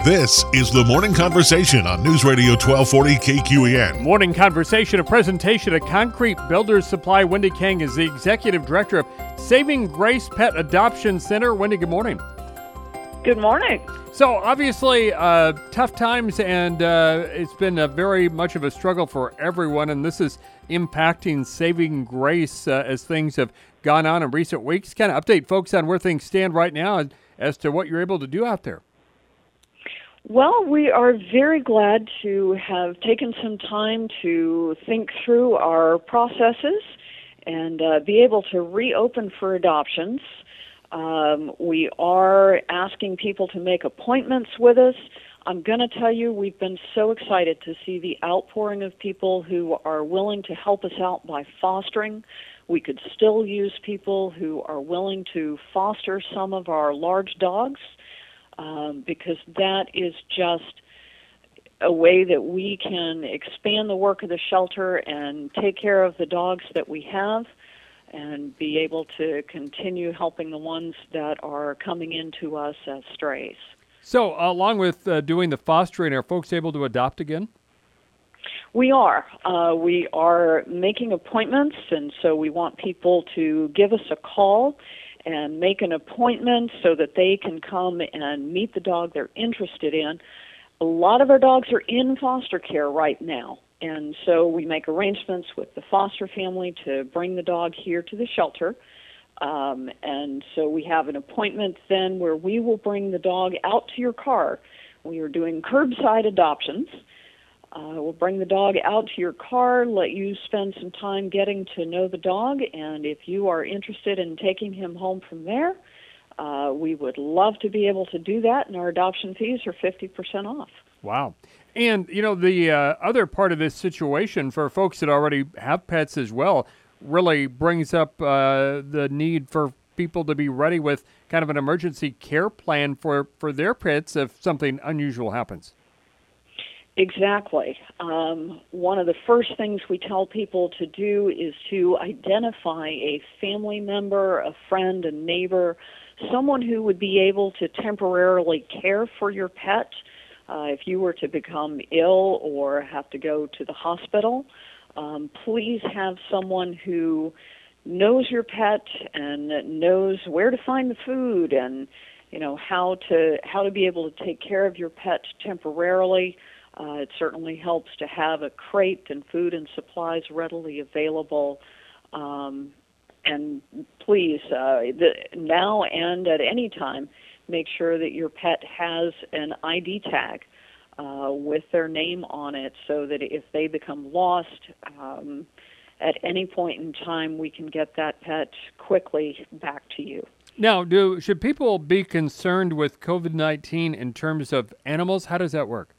This is the Morning Conversation on News Radio 1240 KQEN. Morning Conversation, a presentation of Concrete Builders Supply. Wendy Kang is the Executive Director of Saving Grace Pet Adoption Center. Wendy, good morning. Good morning. So obviously tough times, and it's been very much of a struggle for everyone, and this is impacting Saving Grace as things have gone on in recent weeks. Kind of update folks on where things stand right now as to what you're able to do out there. Well, we are very glad to have taken some time to think through our processes and be able to reopen for adoptions. We are asking people to make appointments with us. I'm going to tell you, we've been so excited to see the outpouring of people who are willing to help us out by fostering. We could still use people who are willing to foster some of our large dogs. Because that is just a way that we can expand the work of the shelter and take care of the dogs that we have and be able to continue helping the ones that are coming into us as strays. So along with doing the fostering, are folks able to adopt again? We are. We are making appointments, and so we want people to give us a call and make an appointment so that they can come and meet the dog they're interested in. A lot of our dogs are in foster care right now, and so we make arrangements with the foster family to bring the dog here to the shelter. And so we have an appointment then where we will bring the dog out to your car. We are doing curbside adoptions. We'll bring the dog out to your car, let you spend some time getting to know the dog, and if you are interested in taking him home from there, we would love to be able to do that, and our adoption fees are 50% off. Wow. And, you know, the other part of this situation for folks that already have pets as well really brings up the need for people to be ready with kind of an emergency care plan for their pets if something unusual happens. Exactly. One of the first things we tell people to do is to identify a family member, a friend, a neighbor, someone who would be able to temporarily care for your pet if you were to become ill or have to go to the hospital. Please have someone who knows your pet and knows where to find the food and how to be able to take care of your pet temporarily. It certainly helps to have a crate and food and supplies readily available. And please, now and at any time, make sure that your pet has an ID tag with their name on it so that if they become lost at any point in time, we can get that pet quickly back to you. Now, should people be concerned with COVID-19 in terms of animals? How does that work?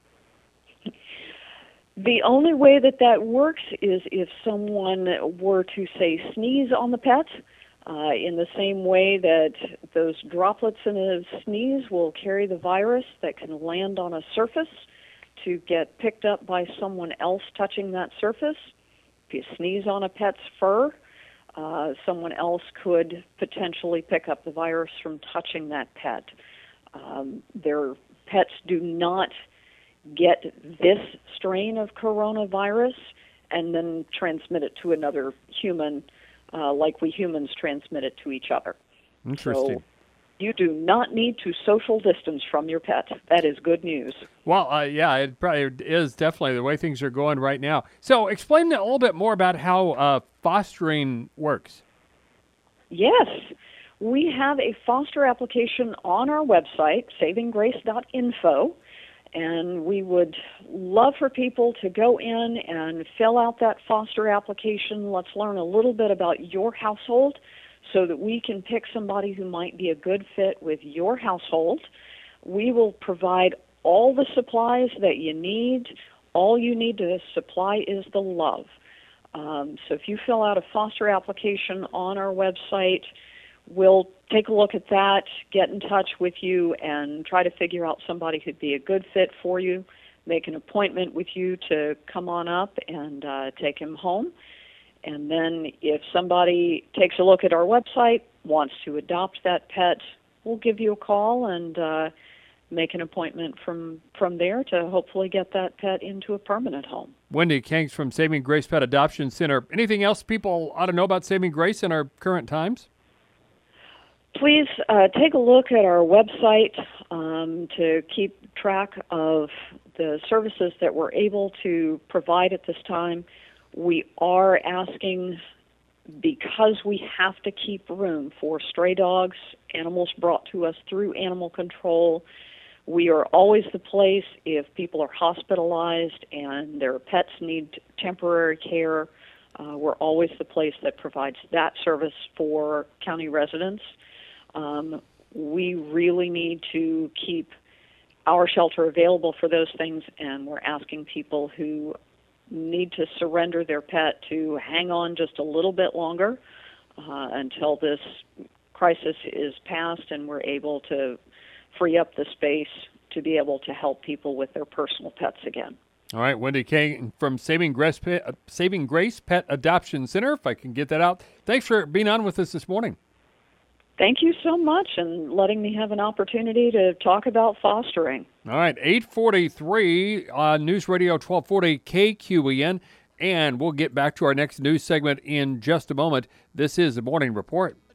The only way that works is if someone were to, say, sneeze on the pet, in the same way that those droplets in a sneeze will carry the virus that can land on a surface to get picked up by someone else touching that surface. If you sneeze on a pet's fur, someone else could potentially pick up the virus from touching that pet. Their pets do not get this strain of coronavirus and then transmit it to another human like we humans transmit it to each other. Interesting. So you do not need to social distance from your pet. That is good news. Well, yeah, it probably is definitely the way things are going right now. So explain a little bit more about how fostering works. Yes. We have a foster application on our website, savinggrace.info. And we would love for people to go in and fill out that foster application. Let's learn a little bit about your household so that we can pick somebody who might be a good fit with your household. We will provide all the supplies that you need. All you need to supply is the love. So if you fill out a foster application on our website, we'll take a look at that, get in touch with you, and try to figure out somebody who'd be a good fit for you, make an appointment with you to come on up and take him home. And then if somebody takes a look at our website, wants to adopt that pet, we'll give you a call and make an appointment from there to hopefully get that pet into a permanent home. Wendy Kanks from Saving Grace Pet Adoption Center. Anything else people ought to know about Saving Grace in our current times? Please take a look at our website to keep track of the services that we're able to provide at this time. We are asking, because we have to keep room for stray dogs, animals brought to us through animal control. We are always the place if people are hospitalized and their pets need temporary care. We're always the place that provides that service for county residents. We really need to keep our shelter available for those things, and we're asking people who need to surrender their pet to hang on just a little bit longer until this crisis is past and we're able to free up the space to be able to help people with their personal pets again. All right, Wendy Kang from Saving Grace Pet Adoption Center, if I can get that out. Thanks for being on with us this morning. Thank you so much and letting me have an opportunity to talk about fostering. All right, 8:43 on News Radio 1240 KQEN, and we'll get back to our next news segment in just a moment. This is the Morning Report.